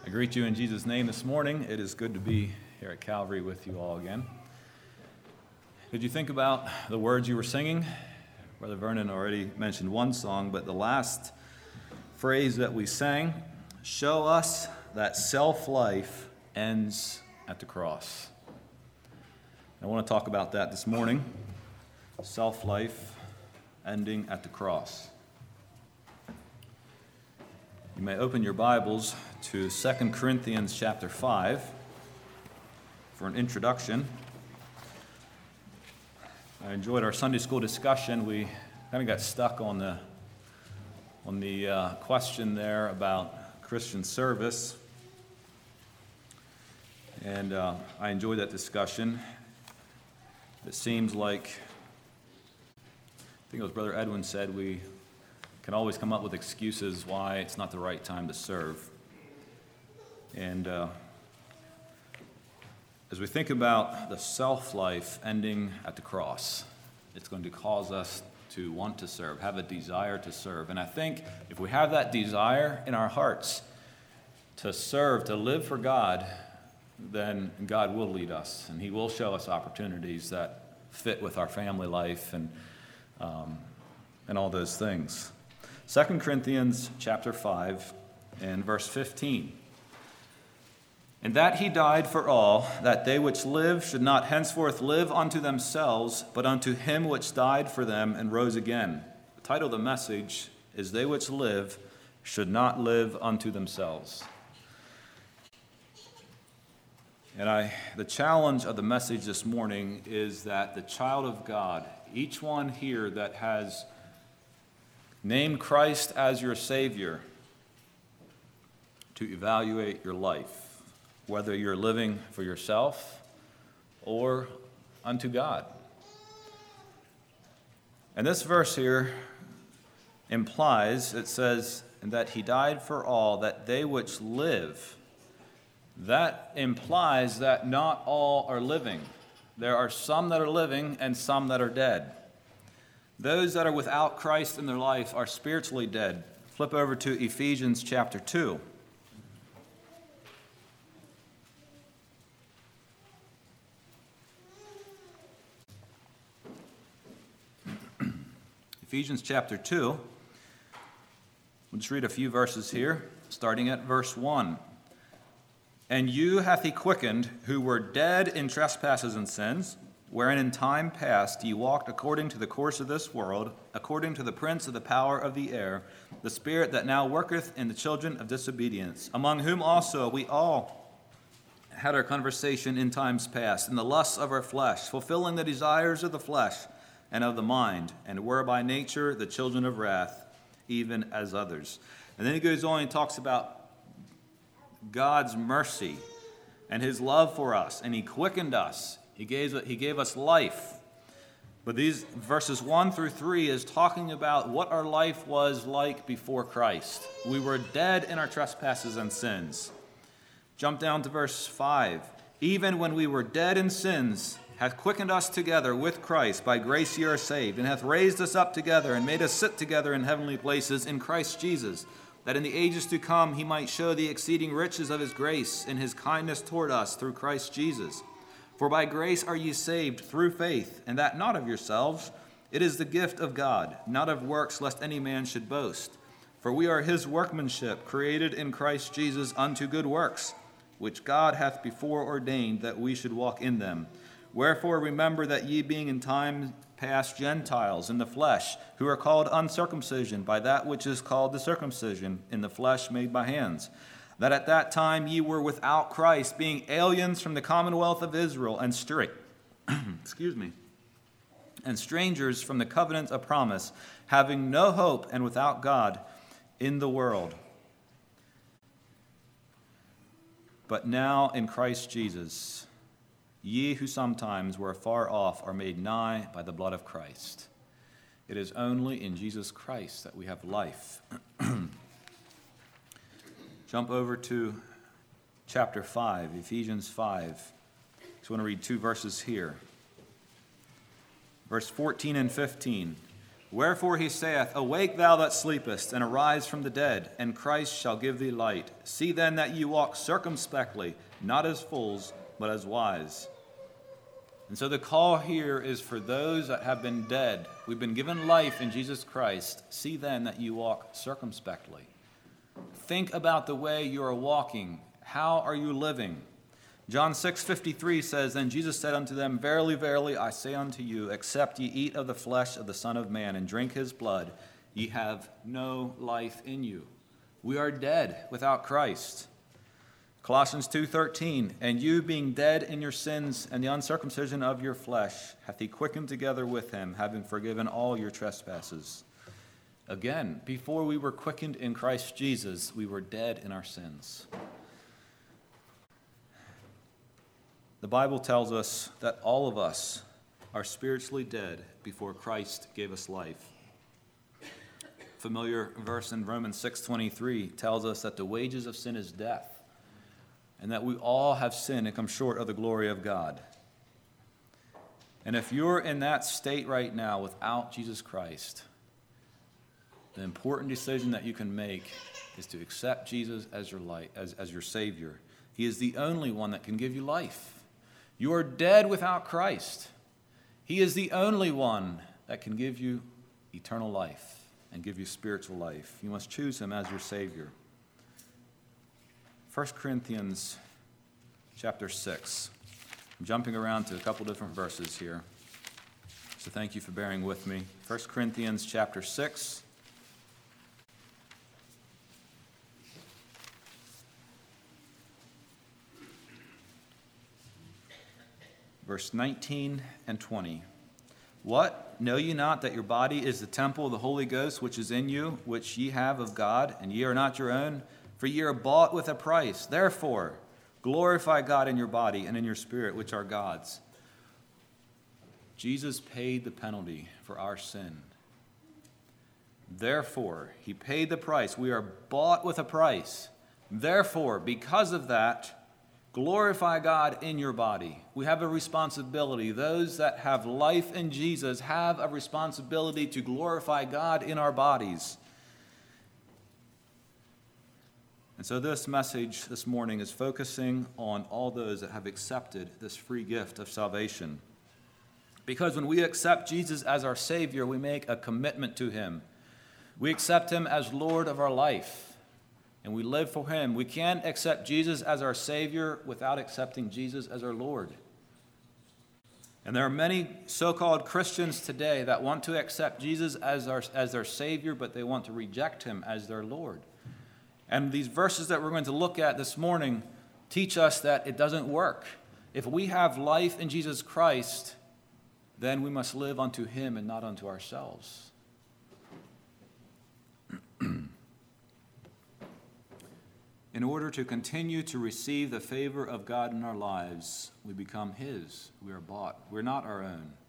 I greet you in Jesus' name this morning. It is good to be here at Calvary with you all again. Did you think about the words you were singing? Brother Vernon already mentioned one song, but the last phrase that we sang, show us that self-life ends at the cross. I want to talk about that this morning. Self-life ending at the cross. You may open your Bibles to 2 Corinthians chapter 5 for an introduction. I enjoyed our Sunday school discussion. We kind of got stuck on the question there about Christian service. And I enjoyed that discussion. It seems like, I think it was Brother Edwin said, we can always come up with excuses why it's not the right time to serve. And as we think about the self-life ending at the cross, it's going to cause us to want to serve, have a desire to serve. And I think if we have that desire in our hearts to serve, to live for God, then God will lead us, and He will show us opportunities that fit with our family life and all those things. 2 Corinthians chapter 5 and verse 15. And that He died for all, that they which live should not henceforth live unto themselves, but unto Him which died for them and rose again. The title of the message is, They which live should not live unto themselves. And the challenge of the message this morning is that the child of God, each one here that has named Christ as your Savior, to evaluate your life, whether you're living for yourself or unto God. And this verse here implies, it says, and that He died for all, that they which live. That implies that not all are living. There are some that are living and some that are dead. Those that are without Christ in their life are spiritually dead. Flip over to Ephesians chapter 2. Ephesians chapter 2. We'll just read a few verses here, starting at verse 1. And you hath He quickened, who were dead in trespasses and sins, wherein in time past ye walked according to the course of this world, according to the prince of the power of the air, the spirit that now worketh in the children of disobedience, among whom also we all had our conversation in times past, in the lusts of our flesh, fulfilling the desires of the flesh and of the mind, and were by nature the children of wrath, even as others. And then he goes on and talks about God's mercy and His love for us, and He quickened us. He gave us life. But these verses 1 through 3 is talking about what our life was like before Christ. We were dead in our trespasses and sins. Jump down to verse 5. Even when we were dead in sins, hath quickened us together with Christ. By grace ye are saved, and hath raised us up together, and made us sit together in heavenly places in Christ Jesus, that in the ages to come He might show the exceeding riches of His grace in His kindness toward us through Christ Jesus. For by grace are ye saved through faith, and that not of yourselves. It is the gift of God, not of works, lest any man should boast. For we are His workmanship, created in Christ Jesus unto good works, which God hath before ordained that we should walk in them. Wherefore remember that ye being in time past Gentiles in the flesh, who are called uncircumcision by that which is called the circumcision in the flesh made by hands, that at that time ye were without Christ, being aliens from the commonwealth of Israel, and and strangers from the covenant of promise, having no hope and without God in the world. But now in Christ Jesus, ye who sometimes were far off are made nigh by the blood of Christ. It is only in Jesus Christ that we have life. Jump over to chapter 5, Ephesians 5. Just want to read two verses here. Verse 14 and 15. Wherefore he saith, Awake thou that sleepest, and arise from the dead, and Christ shall give thee light. See then that ye walk circumspectly, not as fools, but as wise. And so the call here is for those that have been dead. We've been given life in Jesus Christ. See then that you walk circumspectly. Think about the way you are walking. How are you living? John 6:53 says, Then Jesus said unto them, Verily, verily, I say unto you, except ye eat of the flesh of the Son of Man and drink his blood, ye have no life in you. We are dead without Christ. Colossians 2:13, And you being dead in your sins and the uncircumcision of your flesh, hath he quickened together with him, having forgiven all your trespasses. Again, before we were quickened in Christ Jesus, we were dead in our sins. The Bible tells us that all of us are spiritually dead before Christ gave us life. Familiar verse in Romans 6:23 tells us that the wages of sin is death, and that we all have sinned and come short of the glory of God. And if you're in that state right now without Jesus Christ, the important decision that you can make is to accept Jesus as your life, as your Savior. He is the only one that can give you life. You are dead without Christ. He is the only one that can give you eternal life and give you spiritual life. You must choose him as your Savior. 1 Corinthians chapter 6. I'm jumping around to a couple different verses here, so thank you for bearing with me. 1 Corinthians chapter 6. Verse 19 and 20. What? Know ye not that your body is the temple of the Holy Ghost, which is in you, which ye have of God, and ye are not your own? For ye are bought with a price. Therefore, glorify God in your body and in your spirit, which are God's. Jesus paid the penalty for our sin. Therefore, he paid the price. We are bought with a price. Therefore, because of that, glorify God in your body. We have a responsibility. Those that have life in Jesus have a responsibility to glorify God in our bodies. And so this message this morning is focusing on all those that have accepted this free gift of salvation. Because when we accept Jesus as our Savior, we make a commitment to him. We accept him as Lord of our life. And we live for him. We can't accept Jesus as our Savior without accepting Jesus as our Lord. And there are many so-called Christians today that want to accept Jesus as their Savior, but they want to reject him as their Lord. And these verses that we're going to look at this morning teach us that it doesn't work. If we have life in Jesus Christ, then we must live unto him and not unto ourselves. In order to continue to receive the favor of God in our lives, we become his. We are bought. We're not our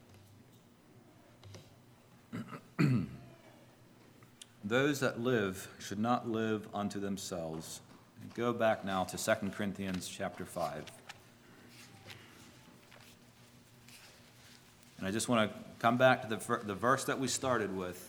own. Those that live should not live unto themselves. Go back now to 2 Corinthians chapter 5. And I just want to come back to the verse that we started with.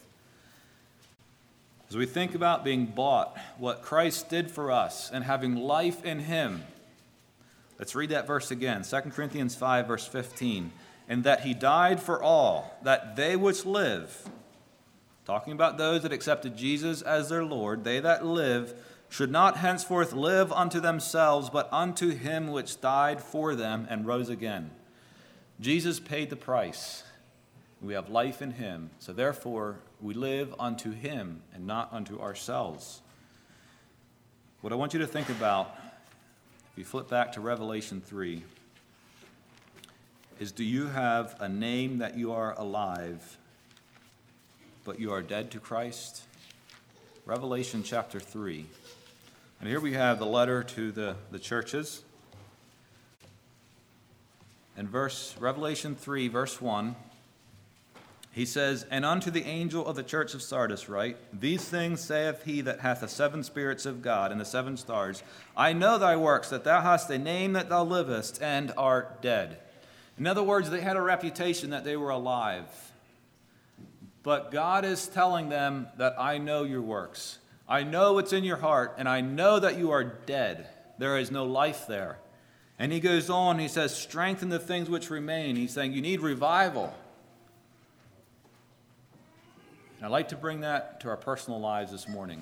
As we think about being bought, what Christ did for us, and having life in him, let's read that verse again, 2 Corinthians 5, verse 15. And that he died for all, that they which live, talking about those that accepted Jesus as their Lord, they that live should not henceforth live unto themselves, but unto him which died for them and rose again. Jesus paid the price. We have life in him, so therefore we live unto him and not unto ourselves. What I want you to think about, if you flip back to Revelation 3, is do you have a name that you are alive, but you are dead to Christ? Revelation chapter 3. And here we have the letter to the churches. In Revelation 3, verse 1, he says, And unto the angel of the church of Sardis write, These things saith he that hath the 7 spirits of God and the 7 stars. I know thy works, that thou hast a name that thou livest, and art dead. In other words, they had a reputation that they were alive. But God is telling them that I know your works. I know what's in your heart, and I know that you are dead. There is no life there. And he goes on, he says, strengthen the things which remain. He's saying you need revival. And I'd like to bring that to our personal lives this morning.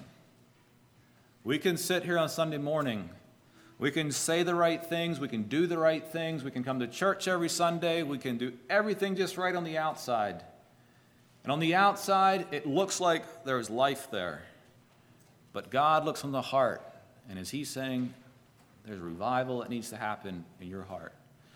We can sit here on Sunday morning. We can say the right things. We can do the right things. We can come to church every Sunday. We can do everything just right on the outside. And on the outside, it looks like there's life there. But God looks on the heart. And as he's saying, there's revival that needs to happen in your heart.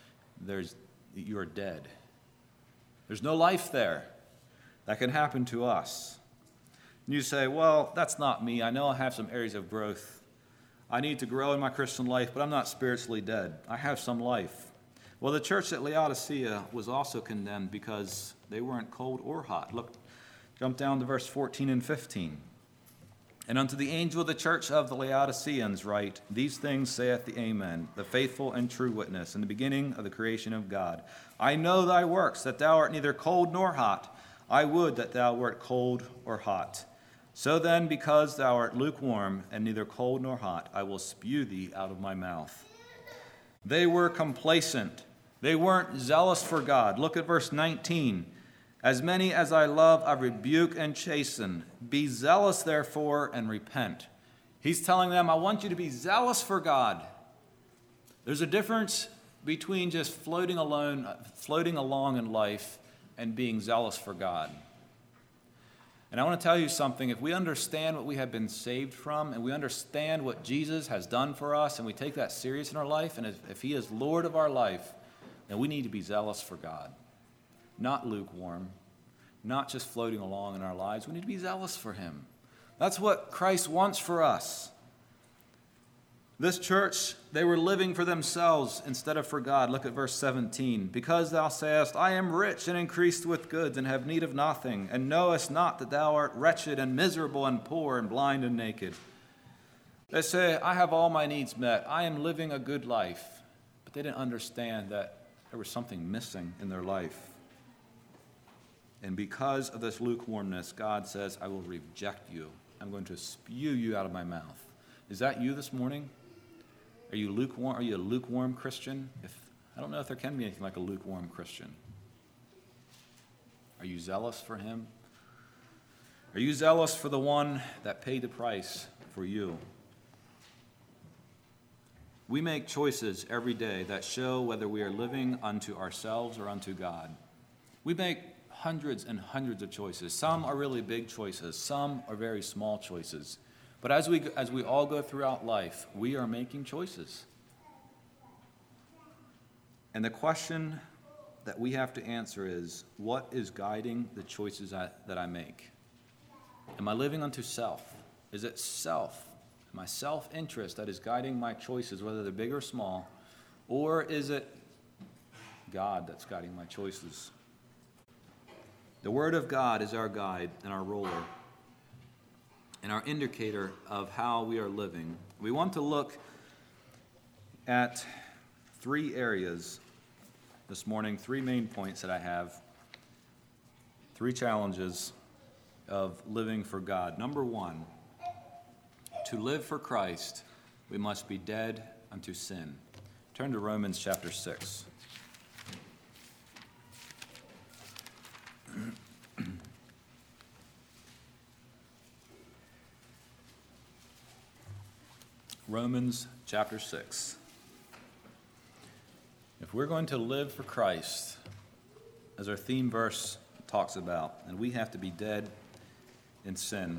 You're dead. There's no life there that can happen to us. And you say, well, that's not me. I know I have some areas of growth. I need to grow in my Christian life, but I'm not spiritually dead. I have some life. Well, the church at Laodicea was also condemned because they weren't cold or hot. Look, jump down to verse 14 and 15. And unto the angel of the church of the Laodiceans write, these things saith the Amen, the faithful and true witness, in the beginning of the creation of God. I know thy works, that thou art neither cold nor hot. I would that thou wert cold or hot. So then, because thou art lukewarm, and neither cold nor hot, I will spew thee out of my mouth. They were complacent. They weren't zealous for God. Look at verse 19. As many as I love, I rebuke and chasten. Be zealous, therefore, and repent. He's telling them, I want you to be zealous for God. There's a difference between just floating along in life and being zealous for God. And I want to tell you something. If we understand what we have been saved from, and we understand what Jesus has done for us, and we take that serious in our life, and if he is Lord of our life, then we need to be zealous for God. Not lukewarm, not just floating along in our lives. We need to be zealous for him. That's what Christ wants for us. This church, they were living for themselves instead of for God. Look at verse 17. Because thou sayest, I am rich and increased with goods and have need of nothing, and knowest not that thou art wretched and miserable and poor and blind and naked. They say, I have all my needs met. I am living a good life. But they didn't understand that there was something missing in their life. And because of this lukewarmness, God says, I will reject you. I'm going to spew you out of my mouth. Is that you this morning? Are you lukewarm? Are you a lukewarm Christian? I don't know if there can be anything like a lukewarm Christian. Are you zealous for him? Are you zealous for the one that paid the price for you? We make choices every day that show whether we are living unto ourselves or unto God. We make hundreds and hundreds of choices. Some are really big choices. Some are very small choices. But as we all go throughout life, we are making choices. And the question that we have to answer is, what is guiding the choices that I make? Am I living unto self? Is it self? My self-interest that is guiding my choices, whether they're big or small? Or is it God that's guiding my choices? The Word of God is our guide and our ruler and our indicator of how we are living. We want to look at three areas this morning, three main points that I have, three challenges of living for God. Number one, to live for Christ, we must be dead unto sin. Turn to Romans chapter 6. Romans chapter 6. If we're going to live for Christ, as our theme verse talks about, then we have to be dead in sin.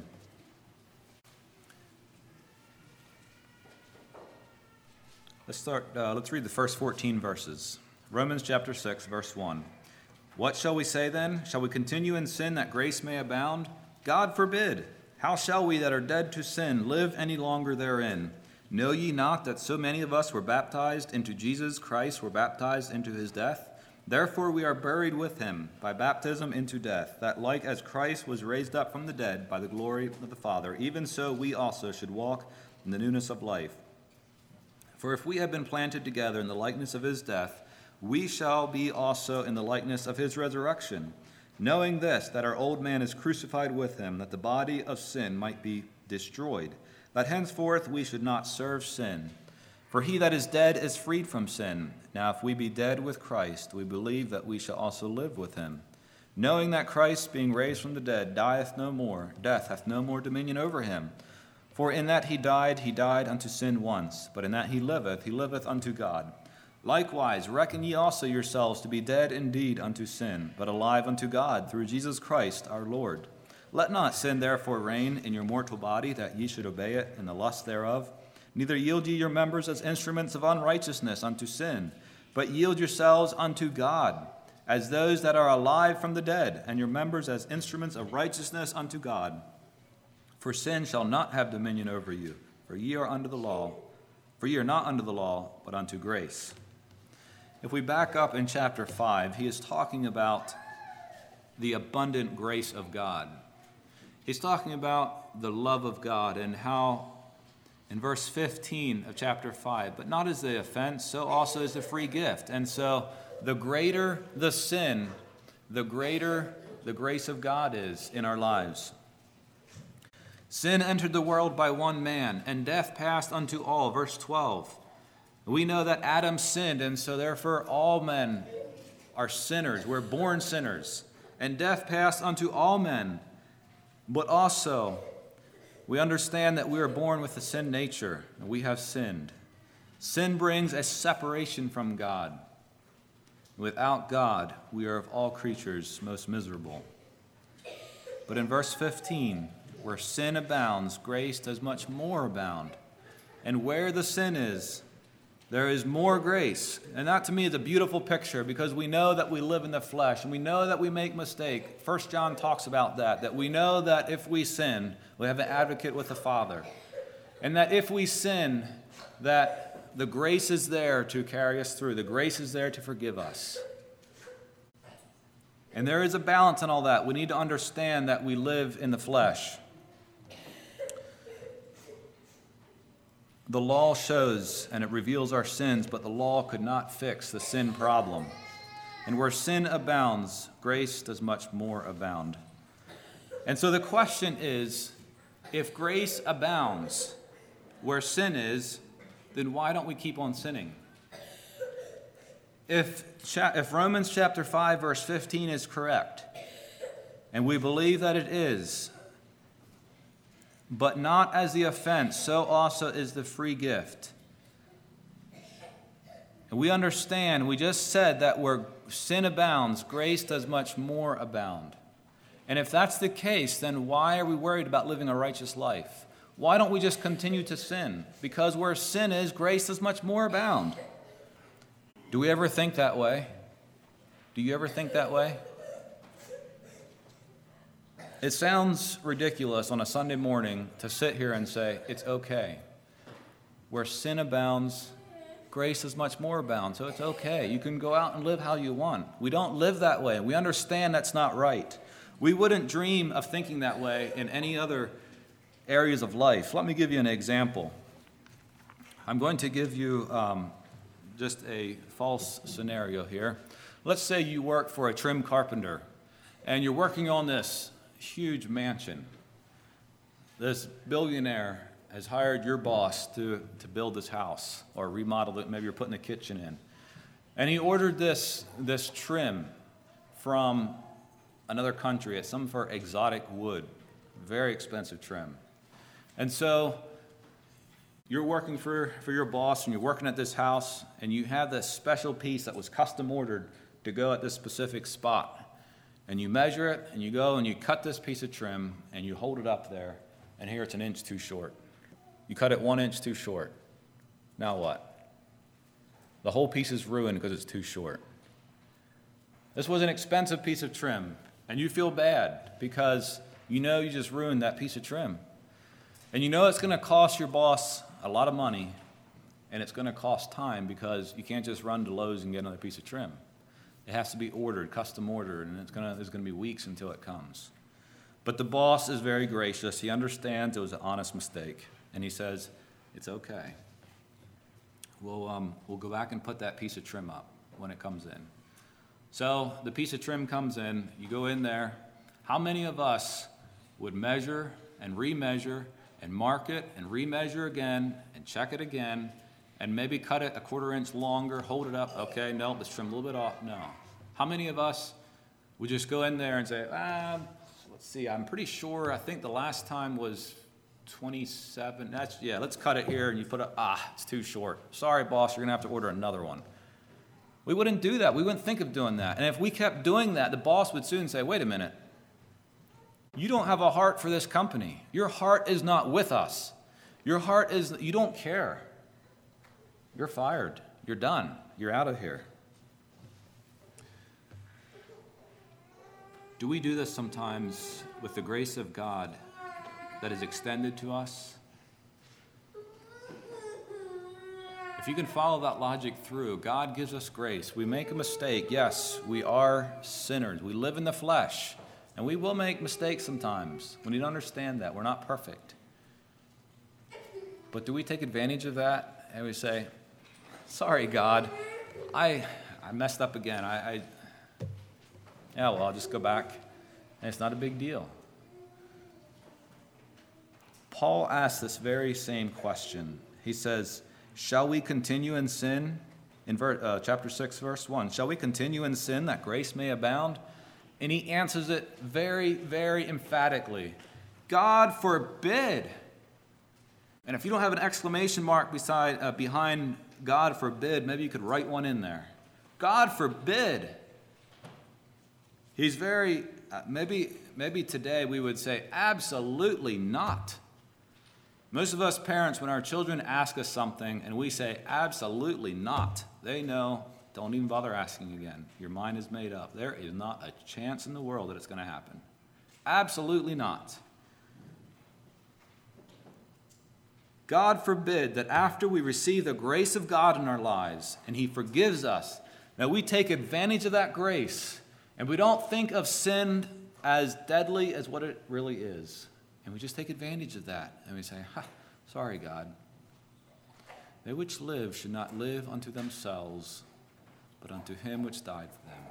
Let's read the first 14 verses. Romans chapter 6, verse 1. What shall we say then? Shall we continue in sin that grace may abound? God forbid. How shall we that are dead to sin live any longer therein? Know ye not that so many of us were baptized into Jesus Christ, were baptized into his death? Therefore we are buried with him by baptism into death, that like as Christ was raised up from the dead by the glory of the Father, even so we also should walk in the newness of life. For if we have been planted together in the likeness of his death, we shall be also in the likeness of his resurrection. knowing this, that our old man is crucified with him, that the body of sin might be destroyed, that henceforth we should not serve sin. For he that is dead is freed from sin. Now if we be dead with Christ, we believe that we shall also live with him, knowing that Christ, being raised from the dead, dieth no more, death hath no more dominion over him. For in that he died unto sin once, but in that he liveth unto God. Likewise, reckon ye also yourselves to be dead indeed unto sin, but alive unto God through Jesus Christ our Lord. Let not sin therefore reign in your mortal body, that ye should obey it in the lust thereof. Neither yield ye your members as instruments of unrighteousness unto sin, but yield yourselves unto God, as those that are alive from the dead, and your members as instruments of righteousness unto God. For sin shall not have dominion over you, for ye are under the law. For ye are not under the law, but unto grace. If we back up in chapter 5, he is talking about the abundant grace of God. He's talking about the love of God and how, in verse 15 of chapter 5, but not as the offense, so also is the free gift. And so the greater the sin, the greater the grace of God is in our lives. Sin entered the world by one man, and death passed unto all. Verse 12. We know that Adam sinned, and so therefore all men are sinners. We're born sinners. And death passed unto all men. But also, we understand that we are born with the sin nature, and we have sinned. Sin brings a separation from God. Without God, we are of all creatures most miserable. But in verse 15, where sin abounds, grace does much more abound. And where the sin is, there is more grace. And that to me is a beautiful picture, because we know that we live in the flesh and we know that we make mistakes. 1 John talks about that we know that if we sin, we have an advocate with the Father. And that if we sin, that the grace is there to carry us through. The grace is there to forgive us. And there is a balance in all that. We need to understand that we live in the flesh. The law shows and it reveals our sins, but the law could not fix the sin problem. And where sin abounds, grace does much more abound. And so the question is, if grace abounds where sin is, then why don't we keep on sinning? If Romans chapter 5, verse 15 is correct, and we believe that it is, but not as the offense, so also is the free gift. And we understand, we just said that where sin abounds, grace does much more abound. And if that's the case, then why are we worried about living a righteous life? Why don't we just continue to sin? Because where sin is, grace does much more abound. Do we ever think that way? Do you ever think that way? It sounds ridiculous on a Sunday morning to sit here and say, it's okay. Where sin abounds, grace is much more abound, so it's okay. You can go out and live how you want. We don't live that way. We understand that's not right. We wouldn't dream of thinking that way in any other areas of life. Let me give you an example. I'm going to give you just a false scenario here. Let's say you work for a trim carpenter, and you're working on this huge mansion. This billionaire has hired your boss to build this house or remodel it. Maybe you're putting a kitchen in. And he ordered this trim from another country. It's some for exotic wood, very expensive trim. And so you're working for your boss, and you're working at this house, and you have this special piece that was custom ordered to go at this specific spot. And you measure it, and you go and you cut this piece of trim, and you hold it up there, and here it's an inch too short. You cut it 1 inch too short. Now what? The whole piece is ruined because it's too short. This was an expensive piece of trim, and you feel bad because you know you just ruined that piece of trim. And you know it's going to cost your boss a lot of money, and it's going to cost time because you can't just run to Lowe's and get another piece of trim. It has to be ordered, custom ordered, and there's going to be weeks until it comes. But the boss is very gracious. He understands it was an honest mistake, and he says, it's okay. We'll go back and put that piece of trim up when it comes in. So the piece of trim comes in, you go in there. How many of us would measure and remeasure and mark it and remeasure again and check it again and maybe cut it a quarter inch longer, hold it up, okay, no, let's trim a little bit off, no. How many of us would just go in there and say, let's see, I'm pretty sure, I think the last time was 27, let's cut it here, and you put it, it's too short. Sorry, boss, you're gonna have to order another one. We wouldn't do that, we wouldn't think of doing that. And if we kept doing that, the boss would soon say, wait a minute, you don't have a heart for this company. Your heart is not with us. Your heart is, you don't care. You're fired. You're done. You're out of here. Do we do this sometimes with the grace of God that is extended to us? If you can follow that logic through, God gives us grace. We make a mistake. Yes, we are sinners. We live in the flesh. And we will make mistakes sometimes. We need to understand that. We're not perfect. But do we take advantage of that? And we say, sorry, God, I messed up again. I'll just go back. And it's not a big deal. Paul asks this very same question. He says, shall we continue in sin? In chapter 6, verse 1. Shall we continue in sin that grace may abound? And he answers it very, very emphatically. God forbid. And if you don't have an exclamation mark behind God forbid, maybe you could write one in there. God forbid. He's very, maybe today we would say, absolutely not. Most of us parents, when our children ask us something and we say, absolutely not, they know, don't even bother asking again. Your mind is made up. There is not a chance in the world that it's going to happen. Absolutely not. God forbid that after we receive the grace of God in our lives and He forgives us, that we take advantage of that grace and we don't think of sin as deadly as what it really is. And we just take advantage of that and we say, sorry, God. They which live should not live unto themselves, but unto Him which died for them.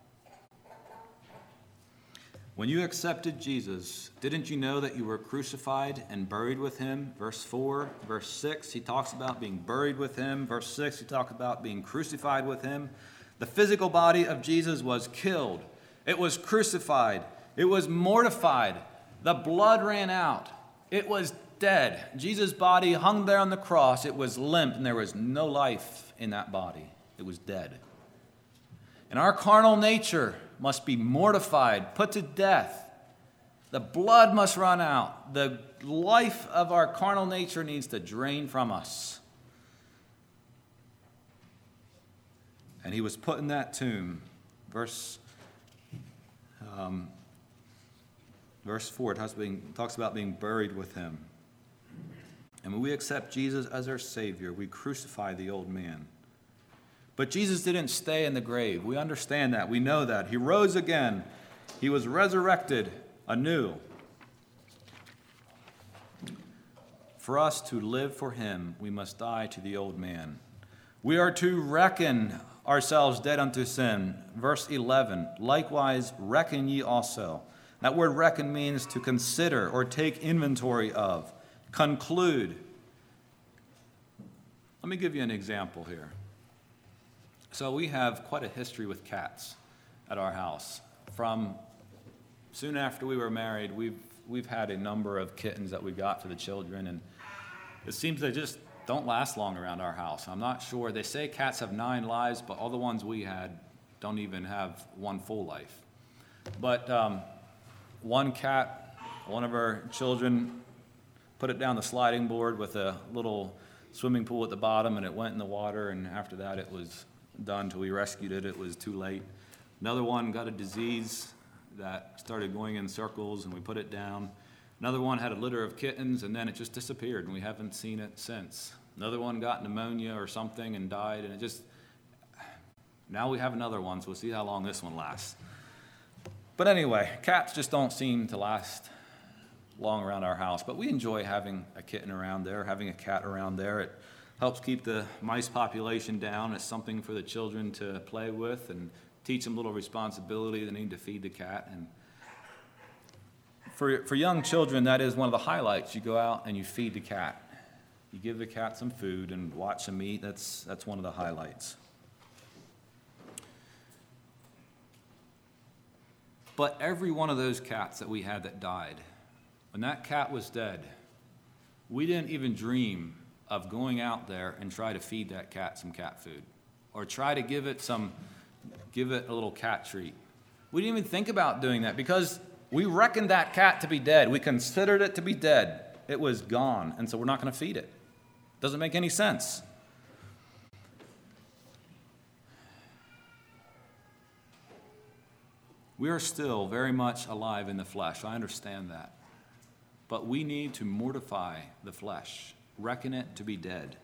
When you accepted Jesus, didn't you know that you were crucified and buried with Him? Verse 4, verse 6, he talks about being buried with Him. Verse 6, he talks about being crucified with Him. The physical body of Jesus was killed. It was crucified. It was mortified. The blood ran out. It was dead. Jesus' body hung there on the cross. It was limp, and there was no life in that body. It was dead. And our carnal nature must be mortified, put to death. The blood must run out. The life of our carnal nature needs to drain from us. And He was put in that tomb. Verse 4 talks about being buried with Him. And when we accept Jesus as our Savior, we crucify the old man. But Jesus didn't stay in the grave. We understand that. We know that. He rose again. He was resurrected anew. For us to live for Him, we must die to the old man. We are to reckon ourselves dead unto sin. Verse 11, likewise reckon ye also. That word reckon means to consider or take inventory of, conclude. Let me give you an example here. So we have quite a history with cats at our house. From soon after we were married, we've had a number of kittens that we got for the children, and it seems they just don't last long around our house. I'm not sure. They say cats have 9 lives, but all the ones we had don't even have one full life. But one cat, one of our children put it down the sliding board with a little swimming pool at the bottom, and it went in the water, and after that it was done till we rescued it. It was too late. Another one got a disease that started going in circles, and we put it down. Another one had a litter of kittens, and then it just disappeared, and we haven't seen it since. Another one got pneumonia or something and died, and now we have another one, so we'll see how long this one lasts. But anyway, cats just don't seem to last long around our house, but we enjoy having a kitten around there, having a cat around there. It helps keep the mice population down. It's something for the children to play with and teach them a little responsibility. They need to feed the cat. And for young children, that is one of the highlights. You go out and you feed the cat. You give the cat some food and watch them eat. That's one of the highlights. But every one of those cats that we had that died, when that cat was dead, we didn't even dream of going out there and try to feed that cat some cat food or try to give it a little cat treat. We didn't even think about doing that because we reckoned that cat to be dead. We considered it to be dead. It was gone, and so we're not going to feed it. Doesn't make any sense. We are still very much alive in the flesh. I understand that. But we need to mortify the flesh, reckon it to be dead.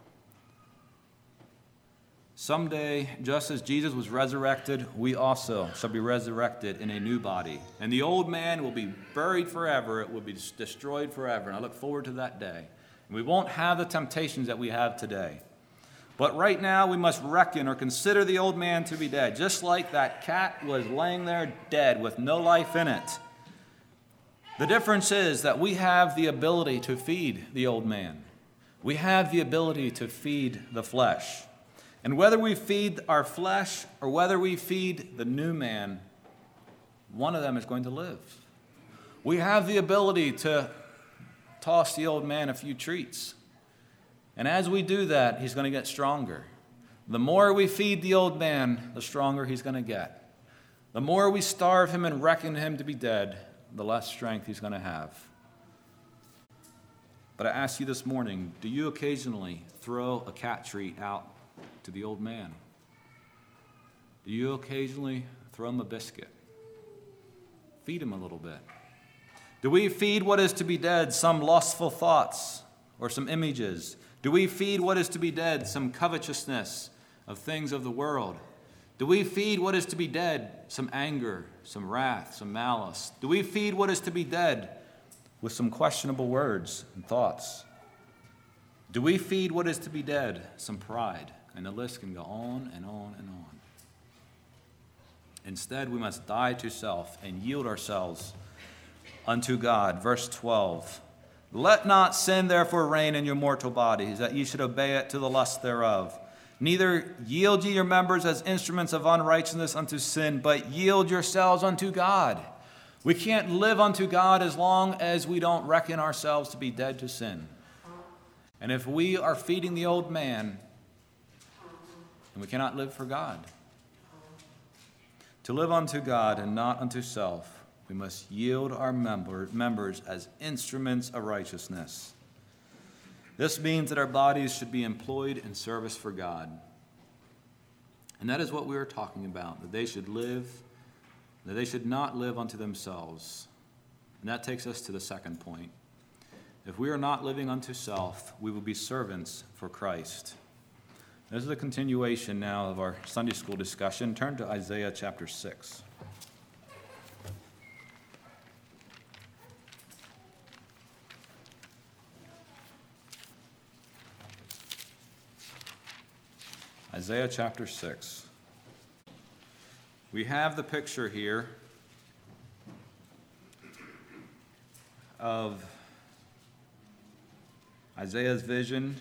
Someday, just as Jesus was resurrected, we also shall be resurrected in a new body. And the old man will be buried forever. It will be destroyed forever. And I look forward to that day. And we won't have the temptations that we have today. But right now, we must reckon or consider the old man to be dead, just like that cat was laying there dead with no life in it. The difference is that we have the ability to feed the old man. We have the ability to feed the flesh. And whether we feed our flesh or whether we feed the new man, one of them is going to live. We have the ability to toss the old man a few treats. And as we do that, he's going to get stronger. The more we feed the old man, the stronger he's going to get. The more we starve him and reckon him to be dead, the less strength he's going to have. But I ask you this morning, do you occasionally throw a cat treat out to the old man? Do you occasionally throw him a biscuit? Feed him a little bit. Do we feed what is to be dead some lustful thoughts or some images? Do we feed what is to be dead some covetousness of things of the world? Do we feed what is to be dead some anger, some wrath, some malice? Do we feed what is to be dead with some questionable words and thoughts? Do we feed what is to be dead some pride? And the list can go on and on and on. Instead, we must die to self and yield ourselves unto God. Verse 12. Let not sin therefore reign in your mortal bodies, that ye should obey it to the lust thereof. Neither yield ye your members as instruments of unrighteousness unto sin, but yield yourselves unto God. We can't live unto God as long as we don't reckon ourselves to be dead to sin. And if we are feeding the old man, then we cannot live for God. To live unto God and not unto self, we must yield our members as instruments of righteousness. This means that our bodies should be employed in service for God. And that is what we are talking about, that they should not live unto themselves. And that takes us to the second point. If we are not living unto self, we will be servants for Christ. This is a continuation now of our Sunday school discussion. Turn to Isaiah chapter 6. Isaiah chapter 6. We have the picture here of Isaiah's vision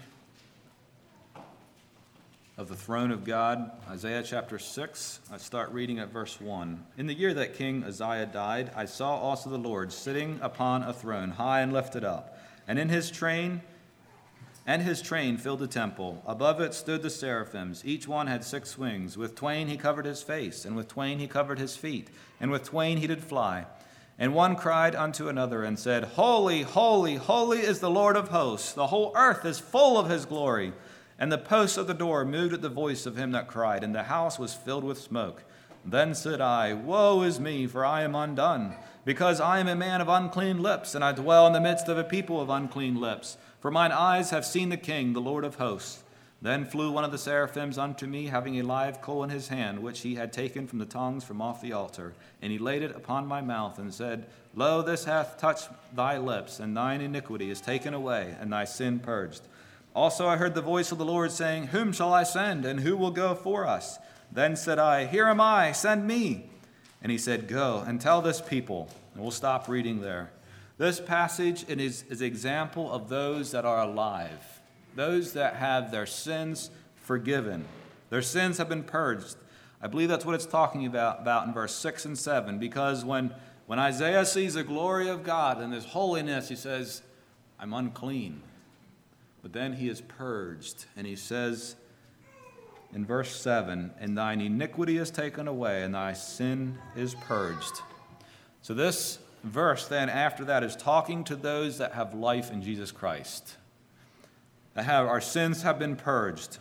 of the throne of God. Isaiah chapter 6, I start reading at verse 1. In the year that King Uzziah died, I saw also the Lord sitting upon a throne, high and lifted up, and his train filled the temple. Above it stood the seraphims. Each one had 6 wings. With twain he covered his face, and with twain he covered his feet, and with twain he did fly. And one cried unto another and said, Holy, holy, holy is the Lord of hosts. The whole earth is full of his glory. And the posts of the door moved at the voice of him that cried, and the house was filled with smoke. Then said I, Woe is me, for I am undone, because I am a man of unclean lips, and I dwell in the midst of a people of unclean lips. For mine eyes have seen the King, the Lord of hosts. Then flew one of the seraphims unto me, having a live coal in his hand, which he had taken from the tongues from off the altar. And he laid it upon my mouth, and said, Lo, this hath touched thy lips, and thine iniquity is taken away, and thy sin purged. Also I heard the voice of the Lord saying, Whom shall I send, and who will go for us? Then said I, Here am I, send me. And he said, Go and tell this people. And we'll stop reading there. This passage is an example of those that are alive, those that have their sins forgiven. Their sins have been purged. I believe that's what it's talking about in verse 6 and 7, because when Isaiah sees the glory of God and his holiness, he says, I'm unclean. But then he is purged, and he says in verse 7, And thine iniquity is taken away, and thy sin is purged. So this verse then after that is talking to those that have life in Jesus Christ, that have our sins have been purged.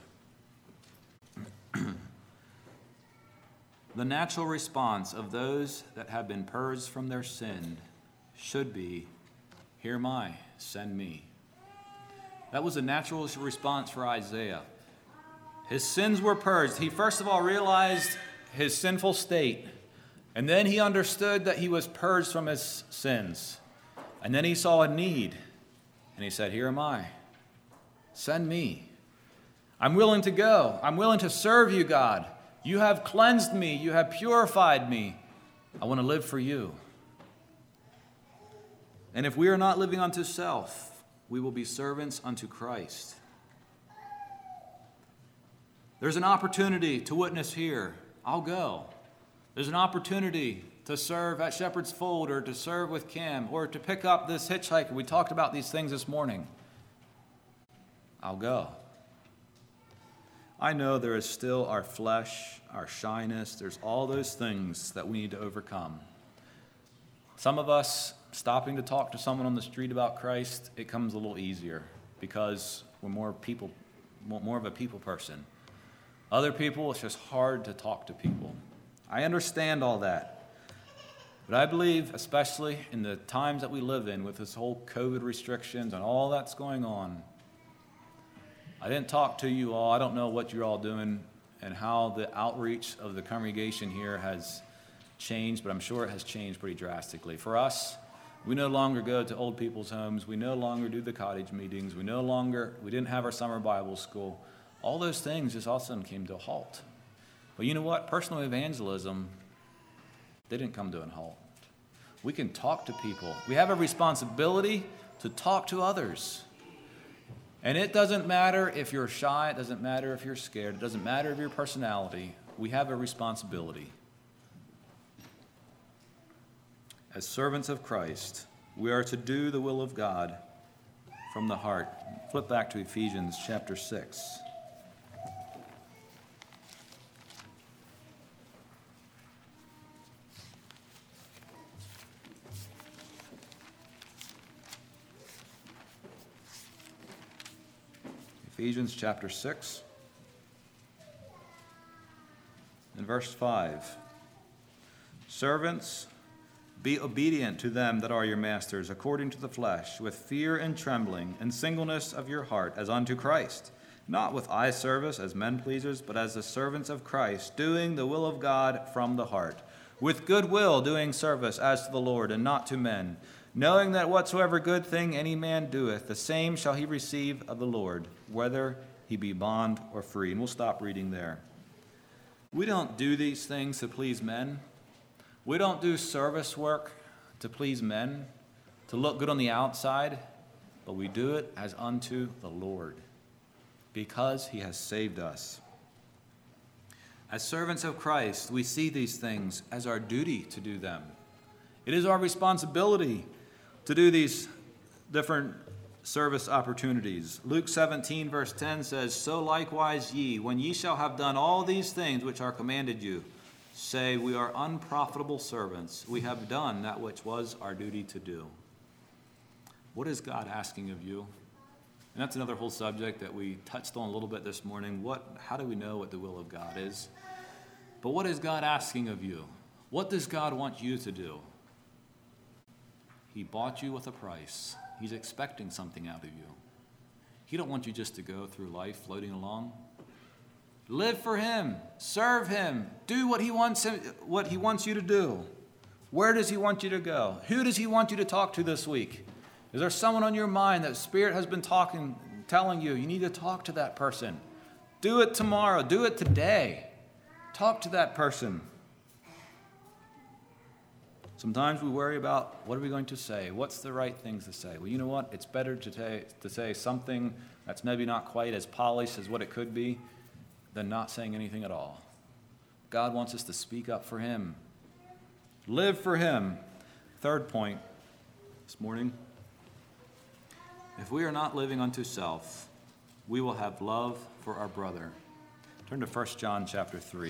The natural response of those that have been purged from their sin should be, Here am I, send me. That was a natural response for Isaiah. His sins were purged. He first of all realized his sinful state, and then he understood that he was purged from his sins. And then he saw a need, and he said, Here am I, send me. I'm willing to go. I'm willing to serve you, God. You have cleansed me. You have purified me. I want to live for you. And if we are not living unto self, we will be servants unto Christ. There's an opportunity to witness here. I'll go. There's an opportunity to serve at Shepherd's Fold or to serve with Kim or to pick up this hitchhiker. We talked about these things this morning. I'll go. I know there is still our flesh, our shyness. There's all those things that we need to overcome. Some of us, stopping to talk to someone on the street about Christ, it comes a little easier because we're more of a people person. Other people, it's just hard to talk to people. I understand all that. But I believe, especially in the times that we live in with this whole COVID restrictions and all that's going on, I didn't talk to you all. I don't know what you're all doing and how the outreach of the congregation here has changed, but I'm sure it has changed pretty drastically. For us, we no longer go to old people's homes. We no longer do the cottage meetings. We didn't have our summer Bible school. All those things just all of a sudden came to a halt. But you know what? Personal evangelism didn't come to a halt. We can talk to people. We have a responsibility to talk to others. And it doesn't matter if you're shy. It doesn't matter if you're scared. It doesn't matter if your personality. We have a responsibility. As servants of Christ, we are to do the will of God from the heart. Flip back to Ephesians chapter 6. Ephesians chapter 6 and verse 5. Servants, be obedient to them that are your masters, according to the flesh, with fear and trembling, and singleness of your heart, as unto Christ, not with eye service as men pleasers, but as the servants of Christ, doing the will of God from the heart, with good will doing service as to the Lord, and not to men, knowing that whatsoever good thing any man doeth, the same shall he receive of the Lord, whether he be bond or free. And we'll stop reading there. We don't do these things to please men. We don't do service work to please men, to look good on the outside, but we do it as unto the Lord, because he has saved us. As servants of Christ, we see these things as our duty to do them. It is our responsibility to do these different service opportunities. Luke 17, verse 10 says, So likewise ye, when ye shall have done all these things which are commanded you, say, We are unprofitable servants. We have done that which was our duty to do. What is God asking of you? And that's another whole subject that we touched on a little bit this morning. How do we know what the will of God is? But what is God asking of you? What does God want you to do? He bought you with a price. He's expecting something out of you. He don't want you just to go through life floating along. Live for him. Serve him. Do what he wants you to do. Where does he want you to go? Who does he want you to talk to this week? Is there someone on your mind that Spirit has been telling you need to talk to that person? Do it tomorrow. Do it today. Talk to that person. Sometimes we worry about what are we going to say? What's the right things to say? Well, you know what? It's better to say something that's maybe not quite as polished as what it could be than not saying anything at all. God wants us to speak up for him. Live for him. Third point this morning. If we are not living unto self, we will have love for our brother. Turn to 1 John chapter 3.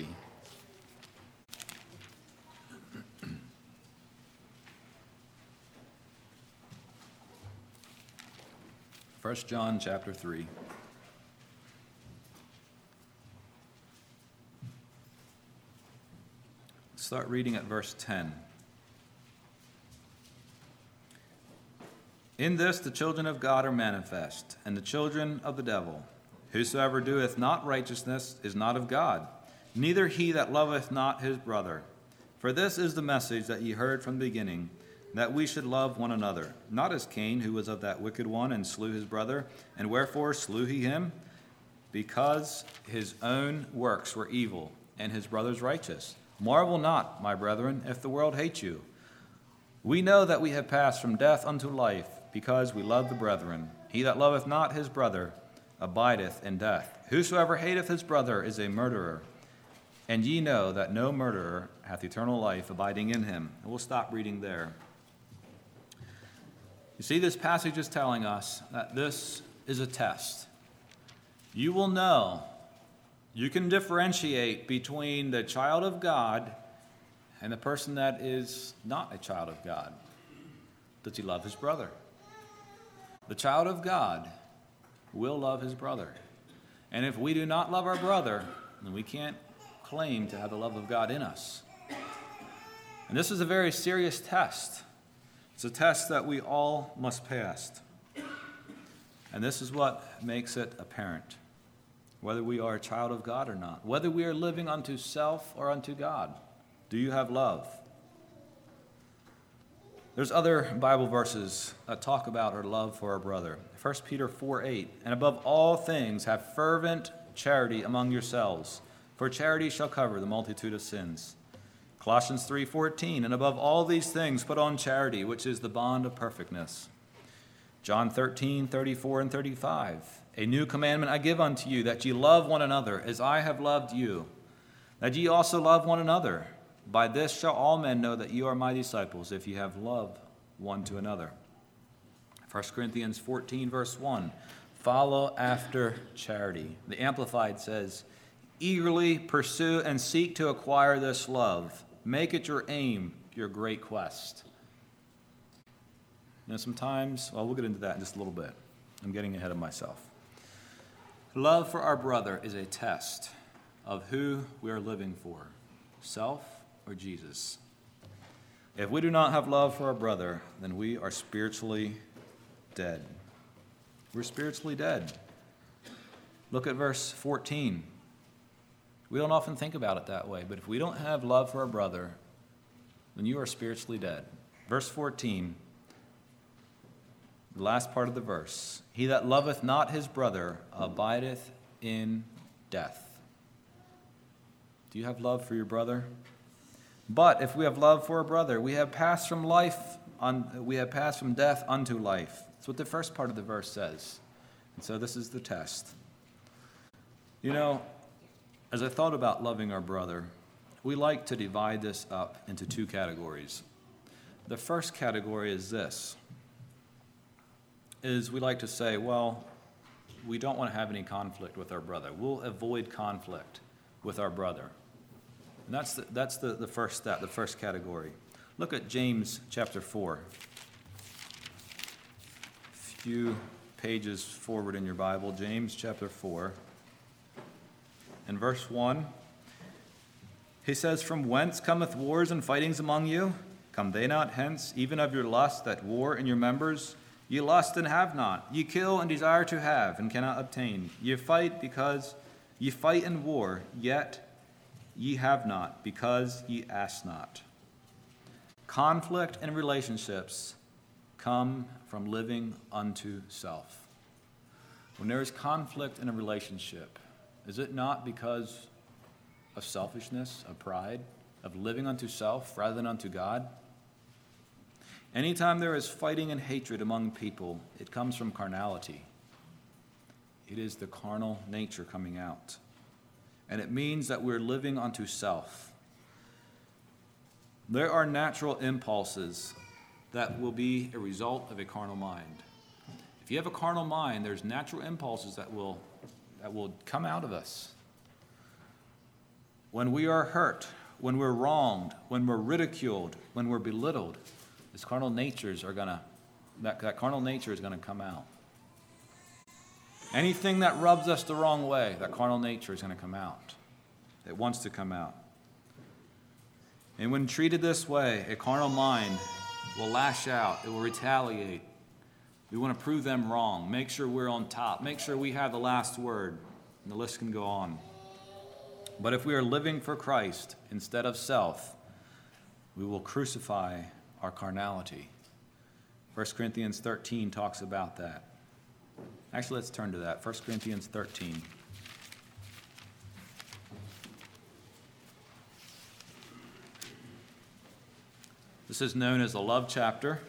1 John chapter 3. Start reading at verse 10. In this the children of God are manifest, and the children of the devil. Whosoever doeth not righteousness is not of God, neither he that loveth not his brother. For this is the message that ye heard from the beginning, that we should love one another, not as Cain, who was of that wicked one, and slew his brother. And wherefore slew he him? Because his own works were evil, and his brother's righteous. Marvel not, my brethren, if the world hate you. We know that we have passed from death unto life, because we love the brethren. He that loveth not his brother abideth in death. Whosoever hateth his brother is a murderer. And ye know that no murderer hath eternal life abiding in him. And we'll stop reading there. You see, this passage is telling us that this is a test. You will know, you can differentiate between the child of God and the person that is not a child of God. Does he love his brother? The child of God will love his brother. And if we do not love our brother, then we can't claim to have the love of God in us. And this is a very serious test. It's a test that we all must pass. And this is what makes it apparent, whether we are a child of God or not, whether we are living unto self or unto God. Do you have love? There's other Bible verses that talk about our love for our brother. 1 Peter 4:8, and above all things have fervent charity among yourselves, for charity shall cover the multitude of sins. Colossians 3:14, and above all these things put on charity, which is the bond of perfectness. John 13:34 and 35, a new commandment I give unto you, that ye love one another as I have loved you, that ye also love one another. By this shall all men know that you are my disciples, if ye have love one to another. 1 Corinthians 14, verse 1, follow after charity. The Amplified says, eagerly pursue and seek to acquire this love. Make it your aim, your great quest. Now sometimes, well, we'll get into that in just a little bit. I'm getting ahead of myself. Love for our brother is a test of who we are living for, self or Jesus. If we do not have love for our brother, then we are spiritually dead. We're spiritually dead. Look at verse 14. We don't often think about it that way, but if we don't have love for our brother, then you are spiritually dead. Verse 14, the last part of the verse. He that loveth not his brother abideth in death. Do you have love for your brother? But if we have love for a brother, we have passed from death unto life. That's what the first part of the verse says. And so this is the test. You know, as I thought about loving our brother, we like to divide this up into two categories. The first category is this, is we like to say, well, we don't want to have any conflict with our brother. We'll avoid conflict with our brother. And that's the first step, the first category. Look at James chapter 4. A few pages forward in your Bible, James chapter 4. In verse 1, he says, from whence cometh wars and fightings among you? Come they not hence, even of your lust that war in your members? Ye lust and have not. Ye kill and desire to have, and cannot obtain. Ye fight because ye fight in war, yet ye have not, because ye ask not. Conflict in relationships come from living unto self. When there is conflict in a relationship, is it not because of selfishness, of pride, of living unto self rather than unto God. Anytime there is fighting and hatred among people, it comes from carnality. It is the carnal nature coming out. And it means that we're living unto self. There are natural impulses that will be a result of a carnal mind. If you have a carnal mind, there's natural impulses that will come out of us. When we are hurt, when we're wronged, when we're ridiculed, when we're belittled, that carnal nature is going to come out. Anything that rubs us the wrong way, that carnal nature is going to come out. It wants to come out. And when treated this way, a carnal mind will lash out. It will retaliate. We want to prove them wrong. Make sure we're on top. Make sure we have the last word. And the list can go on. But if we are living for Christ instead of self, we will crucify our carnality. 1 Corinthians 13 talks about that. Actually, let's turn to that. 1 Corinthians 13. This is known as the love chapter.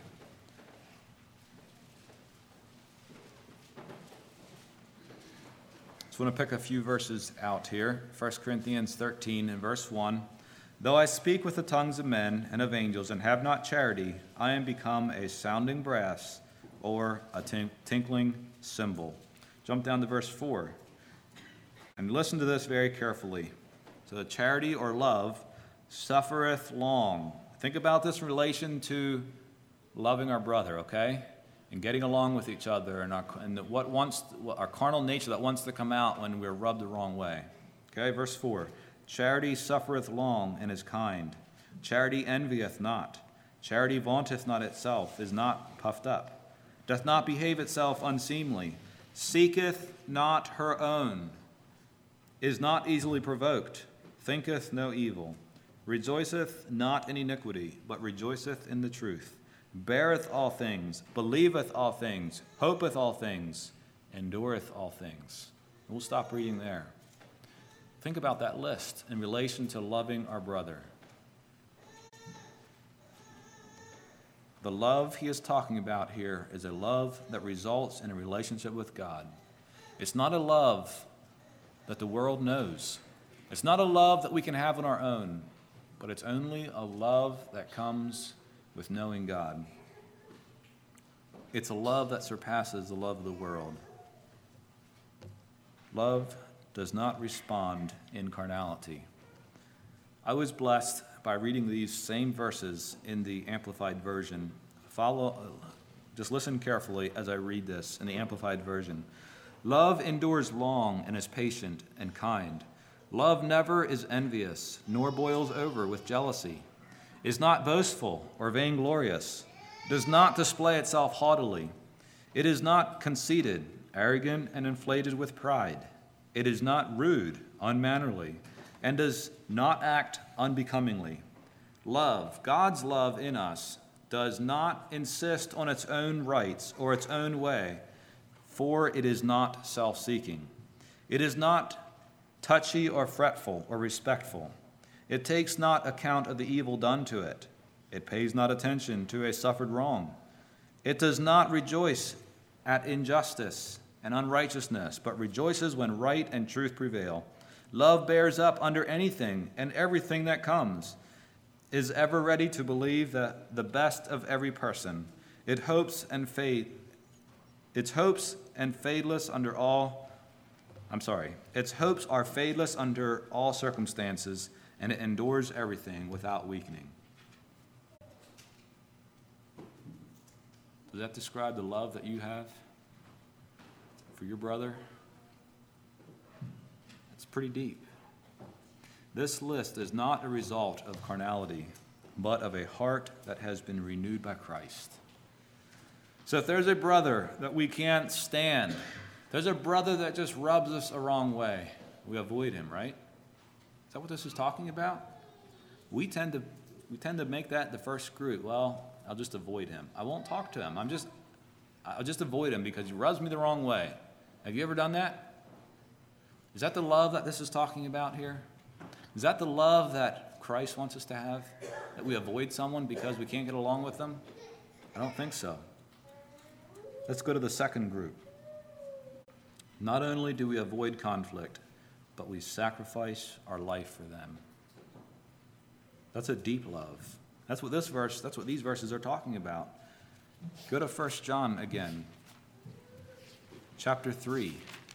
I want to pick a few verses out here. 1 Corinthians 13 and verse 1. Though I speak with the tongues of men and of angels and have not charity, I am become a sounding brass or a tinkling cymbal. Jump down to verse 4. And listen to this very carefully. So charity or love suffereth long. Think about this in relation to loving our brother, okay? And getting along with each other and our carnal nature that wants to come out when we're rubbed the wrong way. Okay, verse 4. Charity suffereth long and is kind. Charity envieth not. Charity vaunteth not itself, is not puffed up, doth not behave itself unseemly, seeketh not her own, is not easily provoked, thinketh no evil, rejoiceth not in iniquity, but rejoiceth in the truth. Beareth all things, believeth all things, hopeth all things, endureth all things. And we'll stop reading there. Think about that list in relation to loving our brother. The love he is talking about here is a love that results in a relationship with God. It's not a love that the world knows. It's not a love that we can have on our own, but it's only a love that comes with knowing God. It's a love that surpasses the love of the world. Love does not respond in carnality. I was blessed by reading these same verses in the Amplified Version. Just listen carefully as I read this in the Amplified Version. Love endures long and is patient and kind. Love never is envious, nor boils over with jealousy, is not boastful or vainglorious, does not display itself haughtily. It is not conceited, arrogant, and inflated with pride. It is not rude, unmannerly, and does not act unbecomingly. Love, God's love in us, does not insist on its own rights or its own way, for it is not self-seeking. It is not touchy or fretful or respectful. It takes not account of the evil done to it. It pays not attention to a suffered wrong. It does not rejoice at injustice and unrighteousness, but rejoices when right and truth prevail. Love bears up under anything and everything that comes, is ever ready to believe the best of every person. Its hopes are fadeless under all circumstances, and it endures everything without weakening. Does that describe the love that you have for your brother? It's pretty deep. This list is not a result of carnality, but of a heart that has been renewed by Christ. So if there's a brother that we can't stand, there's a brother that just rubs us the wrong way, we avoid him, right? Is that what this is talking about? We tend to make that the first group. Well, I'll just avoid him. I won't talk to him. I'll just avoid him because he rubs me the wrong way. Have you ever done that? Is that the love that this is talking about here? Is that the love that Christ wants us to have? That we avoid someone because we can't get along with them? I don't think so. Let's go to the second group. Not only do we avoid conflict, but we sacrifice our life for them. That's a deep love. That's what these verses are talking about. Go to 1 John again, chapter 3.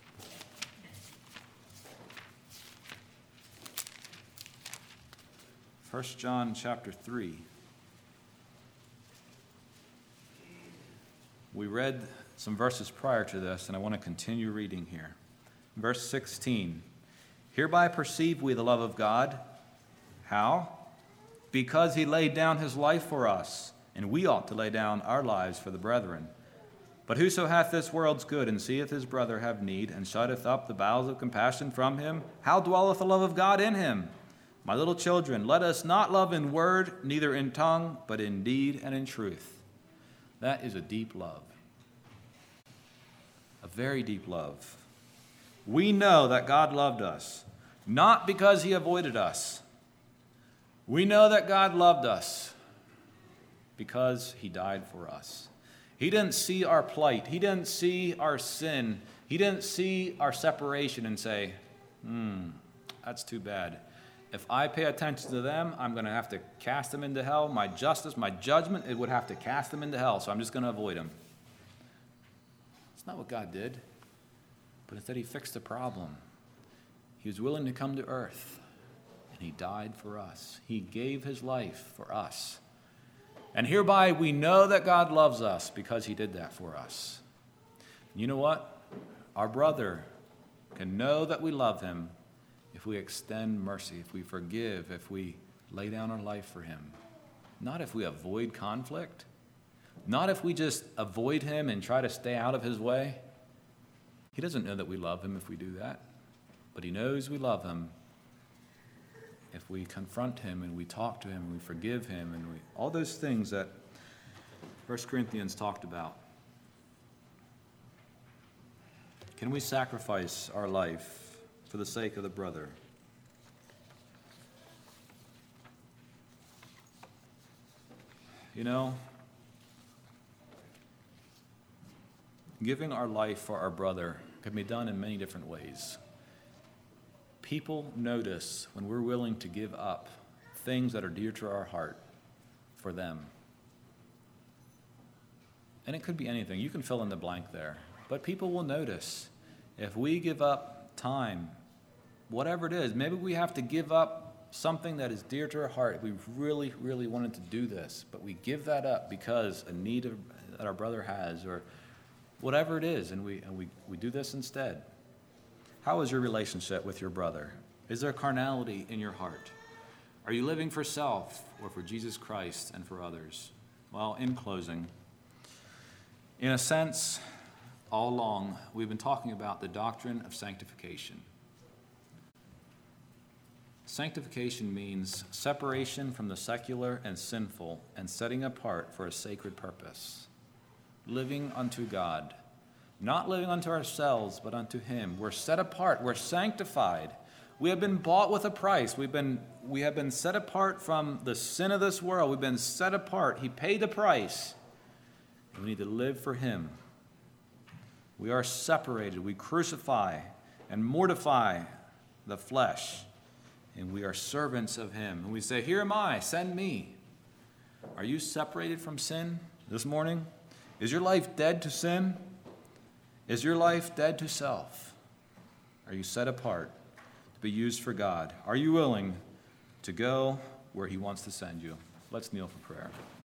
1 John chapter 3. We read some verses prior to this, and I want to continue reading here. Verse 16. Hereby perceive we the love of God. How? Because he laid down his life for us, and we ought to lay down our lives for the brethren. But whoso hath this world's good, and seeth his brother have need, and shutteth up the bowels of compassion from him, how dwelleth the love of God in him? My little children, let us not love in word, neither in tongue, but in deed and in truth. That is a deep love. A very deep love. We know that God loved us, not because he avoided us. We know that God loved us because he died for us. He didn't see our plight. He didn't see our sin. He didn't see our separation and say, that's too bad. If I pay attention to them, I'm going to have to cast them into hell. My justice, my judgment, it would have to cast them into hell, so I'm just going to avoid them. It's not what God did, but instead he fixed the problem. He was willing to come to earth, and he died for us. He gave his life for us. And hereby we know that God loves us because he did that for us. You know what? Our brother can know that we love him if we extend mercy, if we forgive, if we lay down our life for him. Not if we avoid conflict. Not if we just avoid him and try to stay out of his way. He doesn't know that we love him if we do that. But he knows we love him if we confront him and we talk to him and we forgive him and all those things that 1 Corinthians talked about. Can we sacrifice our life for the sake of the brother? You know, giving our life for our brother can be done in many different ways. People notice when we're willing to give up things that are dear to our heart for them. And it could be anything. You can fill in the blank there. But people will notice if we give up time, whatever it is. Maybe we have to give up something that is dear to our heart. We really, really wanted to do this, but we give that up because a need that our brother has or whatever it is, and we do this instead. How is your relationship with your brother? Is there carnality in your heart? Are you living for self or for Jesus Christ and for others? Well, in closing, in a sense, all along, we've been talking about the doctrine of sanctification. Sanctification means separation from the secular and sinful and setting apart for a sacred purpose. Living unto God. Not living unto ourselves, but unto him. We're set apart. We're sanctified. We have been bought with a price. We have been set apart from the sin of this world. We've been set apart. He paid the price. And we need to live for him. We are separated. We crucify and mortify the flesh. And we are servants of him. And we say, here am I, send me. Are you separated from sin this morning? Is your life dead to sin? Is your life dead to self? Are you set apart to be used for God? Are you willing to go where he wants to send you? Let's kneel for prayer.